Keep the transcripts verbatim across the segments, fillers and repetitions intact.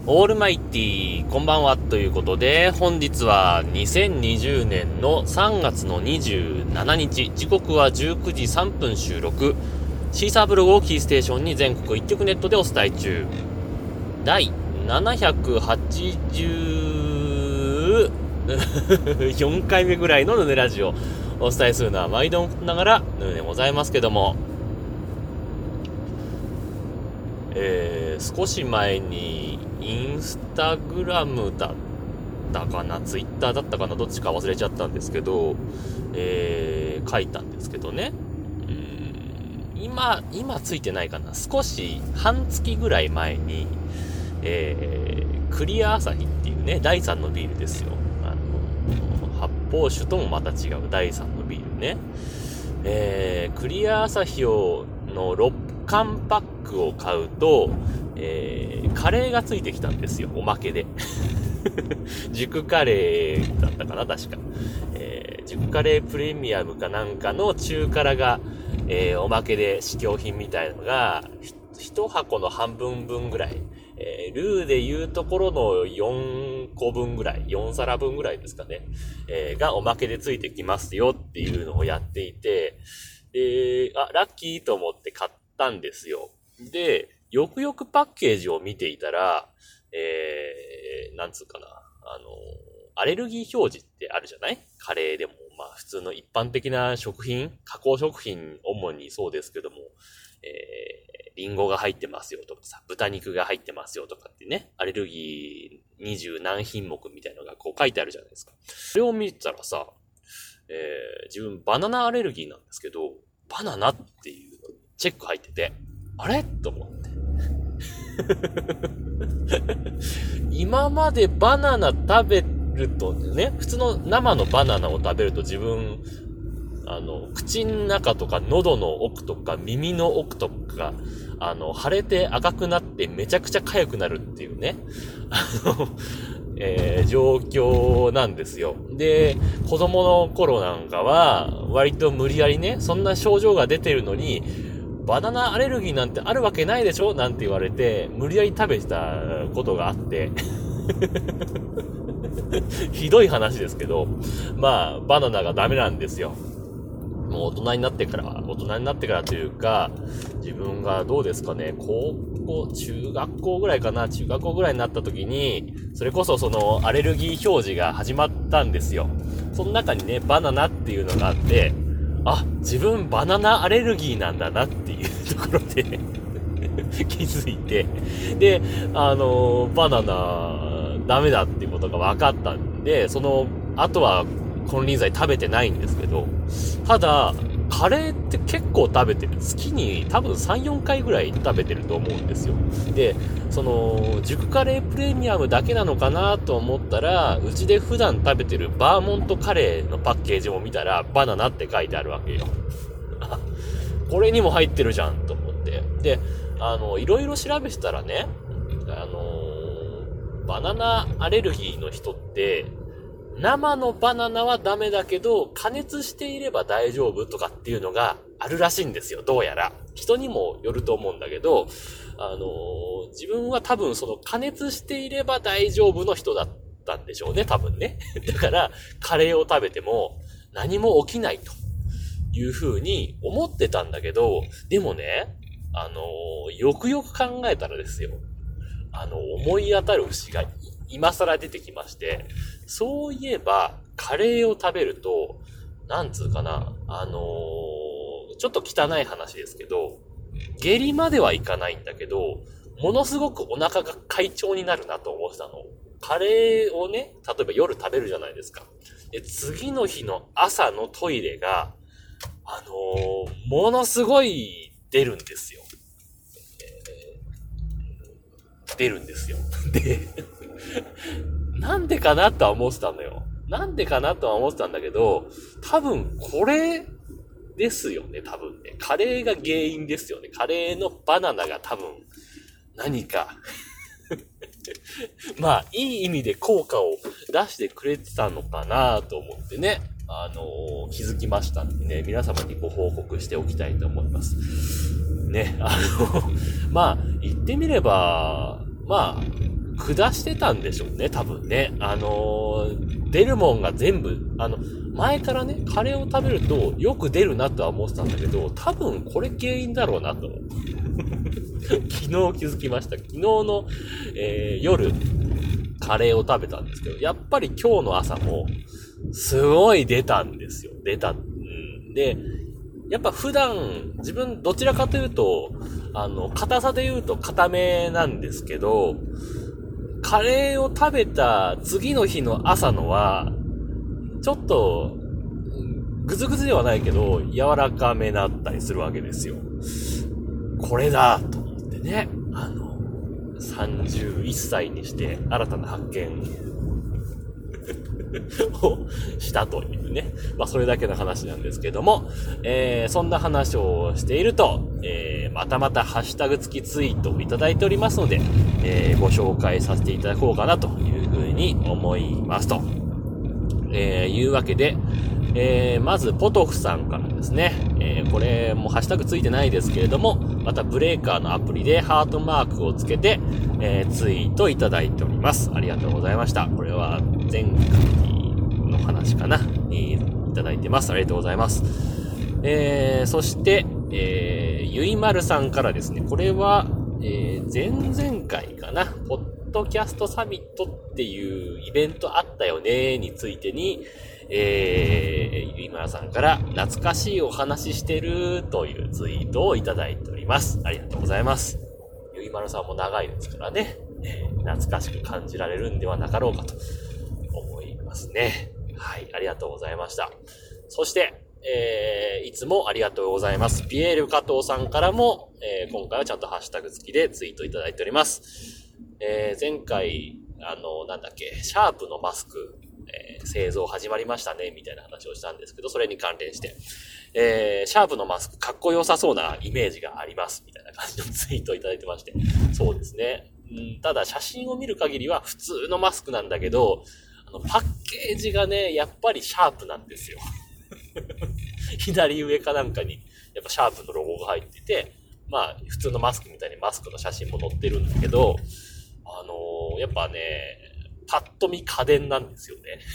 オールマイティー、こんばんはということで、本日はにせんにじゅうねんのさんがつのにじゅうしちにち、時刻はじゅうくじさんぷん収録、シーサーブログをキーステーションに全国一曲ネットでお伝え中、第ななひゃくはちじゅうよんかいめぐらいのヌネラジオをお伝えするのは毎度ながらヌネでございますけども、えー、少し前にインスタグラムだったかな、ツイッターだったかな、どっちか忘れちゃったんですけど、えー、書いたんですけどね、うーん今、今ついてないかな、少し半月ぐらい前に、えー、クリアアサヒっていうね、だいさんのビールですよ。あの、発泡酒ともまた違うだいさんのビールね。えー、クリアアサヒをのろっかんパックを買うと、えー、カレーがついてきたんですよ、おまけで。熟カレーだったかな、確か。えー、熟カレープレミアムかなんかの中辛が、えー、おまけで試供品みたいなのが、一箱の半分分ぐらい、えー、ルーで言うところのよんこぶんぐらい、よんさらぶんぐらいですかね、えー、がおまけでついてきますよっていうのをやっていて、で、あ、ラッキーと思って買ったんですよ。で、よくよくパッケージを見ていたら、えー、なんつうかな、あの、アレルギー表示ってあるじゃない？カレーでも、まあ普通の一般的な食品、加工食品主にそうですけども、えー、リンゴが入ってますよとかさ、豚肉が入ってますよとかってね、アレルギー二十何品目みたいなのがこう書いてあるじゃないですか。それを見たらさ、えー、自分バナナアレルギーなんですけど、バナナっていうチェック入ってて、あれと思って。今までバナナ食べるとね、普通の生のバナナを食べると自分、あの、口の中とか喉の奥とか耳の奥とか、あの、腫れて赤くなってめちゃくちゃ痒くなるっていうね、あの、えー、状況なんですよ。で、子供の頃なんかは、割と無理やりね、そんな症状が出てるのに、バナナアレルギーなんてあるわけないでしょなんて言われて、無理やり食べてたことがあって、ひどい話ですけど、まあ、バナナがダメなんですよ。もう大人になってから、大人になってからというか、自分がどうですかね、高校、中学校ぐらいかな、中学校ぐらいになった時に、それこそそのアレルギー表示が始まったんですよ。その中にね、バナナっていうのがあって、あ、自分バナナアレルギーなんだなっていうところで気づいて、で、あの、バナナダメだっていうことが分かったんで、その後は金輪際食べてないんですけど、ただ、カレーって結構食べてる。月に多分さん、よんかいぐらい食べてると思うんですよ。で、その、熟カレープレミアムだけなのかなと思ったら、うちで普段食べてるバーモントカレーのパッケージを見たら、バナナって書いてあるわけよ。これにも入ってるじゃんと思って。で、あの、いろいろ調べてたらね、あの、バナナアレルギーの人って、生のバナナはダメだけど、加熱していれば大丈夫とかっていうのがあるらしいんですよ、どうやら。人にもよると思うんだけど、あのー、自分は多分その加熱していれば大丈夫の人だったんでしょうね、多分ね。だから、カレーを食べても何も起きないというふうに思ってたんだけど、でもね、あのー、よくよく考えたらですよ、あの、思い当たる節が今更出てきまして、そういえば、カレーを食べると、なんつうかな、あのー、ちょっと汚い話ですけど、下痢まではいかないんだけど、ものすごくお腹が快調になるなと思ってたの。カレーをね、例えば夜食べるじゃないですか。で、次の日の朝のトイレが、あのー、ものすごい出るんですよ。えー、出るんですよ。で、なんでかなとは思ってたのよ。なんでかなとは思ってたんだけど、多分これですよね、多分ね。カレーが原因ですよね。カレーのバナナが多分何かまあ、いい意味で効果を出してくれてたのかなと思ってね、あのー、気づきましたんでね、皆様にご報告しておきたいと思います。ね、あの、まあ、言ってみれば、まあ、 下してたんでしょうね、多分ね。あのー、出るもんが全部、あの、前からね、カレーを食べるとよく出るなとは思ってたんだけど、多分これ原因だろうなと。昨日気づきました。昨日の、えー、夜、カレーを食べたんですけど、やっぱり今日の朝も、すごい出たんですよ。出た。うん、で、やっぱ普段、自分どちらかというと、あの、硬さで言うと硬めなんですけど、カレーを食べた次の日の朝のは、ちょっと、ぐずぐずではないけど、柔らかめだったりするわけですよ。これだと思ってね、あの、さんじゅういっさいにして新たな発見をしたというね。まあそれだけの話なんですけども、えー、そんな話をしていると、えー、またまたハッシュタグ付きツイートをいただいておりますので、えー、ご紹介させていただこうかなというふうに思いますと。えー、いうわけで、えー、まずポトフさんからですね、えー、これもハッシュタグついてないですけれども、またブレーカーのアプリでハートマークをつけて、えー、ツイートいただいております。ありがとうございました。これは前回の話かな、いただいてます。ありがとうございます。えー、そして、えー、ゆいまるさんからですね、これは、えー、前々回かな、ポッドキャストサミットっていうイベントあったよねについてに、えー、ゆいまるさんから懐かしいお話してるというツイートをいただいております。ありがとうございます。ゆいまるさんも長いですからね、えー、懐かしく感じられるんではなかろうかと思いますね。はい、ありがとうございました。そして、えー、いつもありがとうございます。ピエール加藤さんからも、えー、今回はちゃんとハッシュタグ付きでツイートいただいております。えー、前回、あの、なんだっけ、シャープのマスク、えー、製造始まりましたね、みたいな話をしたんですけど、それに関連して、えー、シャープのマスクかっこよさそうなイメージがあります、みたいな感じのツイートをいただいてまして、そうですね。んただ写真を見る限りは普通のマスクなんだけど、あの、パッケージがね、やっぱりシャープなんですよ。左上かなんかに、やっぱシャープのロゴが入ってて、まあ、普通のマスクみたいにマスクの写真も載ってるんだけど、あのー、やっぱね、パッと見家電なんですよね。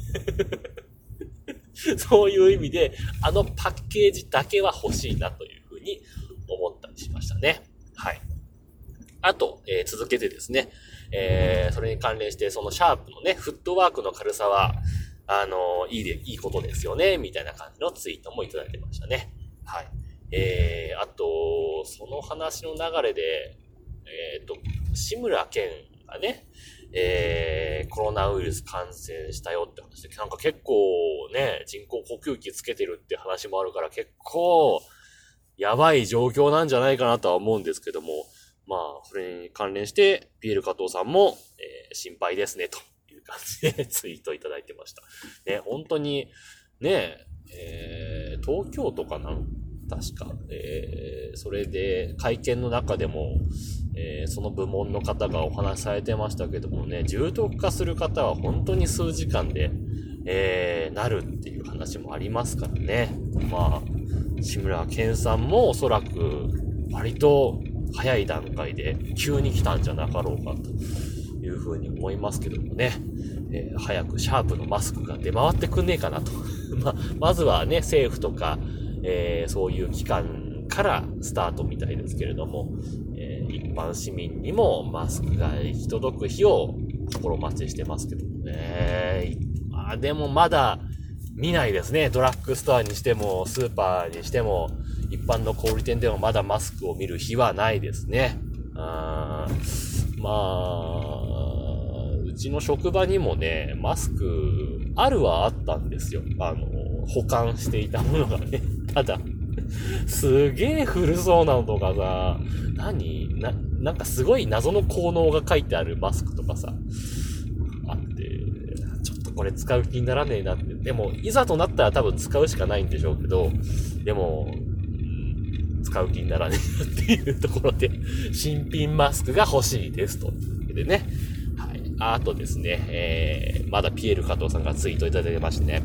そういう意味で、あのパッケージだけは欲しいなというふうに思ったりしましたね。はい。あと、えー、続けてですね、えー、それに関連して、そのシャープのね、フットワークの軽さは、あのー、いいで、いいことですよね、みたいな感じのツイートもいただいてましたね。はい。えー、あと、その話の流れで、えっと、志村けんがね、えー、コロナウイルス感染したよって話で、なんか結構ね、人工呼吸器つけてるって話もあるから結構やばい状況なんじゃないかなとは思うんですけども、まあ、それに関連して、ピエール加藤さんも、えー、心配ですね、という感じでツイートいただいてました。ね、本当に、ね、えー、東京都かな確か、えー、それで会見の中でも、えー、その部門の方がお話しされてましたけどもね、重篤化する方は本当に数時間で、えー、なるっていう話もありますからね。まあ、志村けんさんもおそらく割と早い段階で急に来たんじゃなかろうかというふうに思いますけどもね、えー、早くシャープのマスクが出回ってくんねえかなと。ま、まずはね、政府とか、えー、そういう機関からスタートみたいですけれども、えー、一般市民にもマスクが行き届く日を心待ちしてますけどもね。まあ、でもまだ見ないですね。ドラッグストアにしても、スーパーにしても、一般の小売店でもまだマスクを見る日はないですね。あまあ、うちの職場にもね、マスクあるはあったんですよ。あの、保管していたものがね。ただ、すげえ古そうなのとかさ、何な、なんかすごい謎の効能が書いてあるマスクとかさ、あって、ちょっとこれ使う気にならねえなって。でも、いざとなったら多分使うしかないんでしょうけど、でも、使う気にならねえなっていうところで、新品マスクが欲しいですと。でね。はい。あとですね、えー、まだピエール加藤さんがツイートいただいてましてね、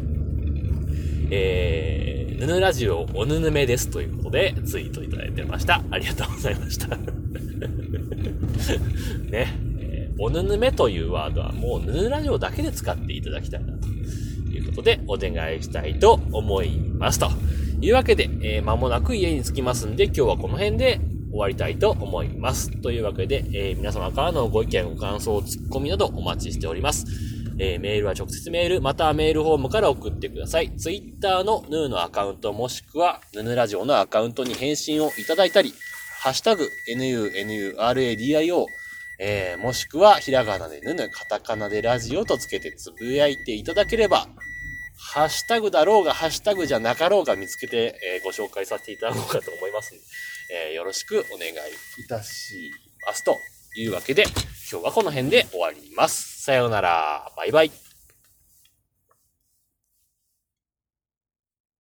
えー、ぬぬラジオおぬぬめですということでツイートいただいてました。ありがとうございました。ね、えー、 おぬぬめというワードはもうぬぬラジオだけで使っていただきたいなということでお願いしたいと思いますというわけで、えー、間もなく家に着きますんで今日はこの辺で終わりたいと思います。というわけで、えー、皆様からのご意見、ご感想、ツッコミなどお待ちしております。えー、メールは直接メール、またはメールフォームから送ってください。ツイッターのヌーのアカウント、もしくはヌヌラジオのアカウントに返信をいただいたり、ハッシュタグ、エヌユーエヌユーアールエーディーアイオー、えー、もしくはひらがなでヌヌ、カタカナでラジオとつけてつぶやいていただければ、ハッシュタグだろうが、ハッシュタグじゃなかろうが見つけて、えー、ご紹介させていただこうかと思いますので、えー、よろしくお願いいたします。というわけで、今日はこの辺で終わります。さようなら。バイバイ。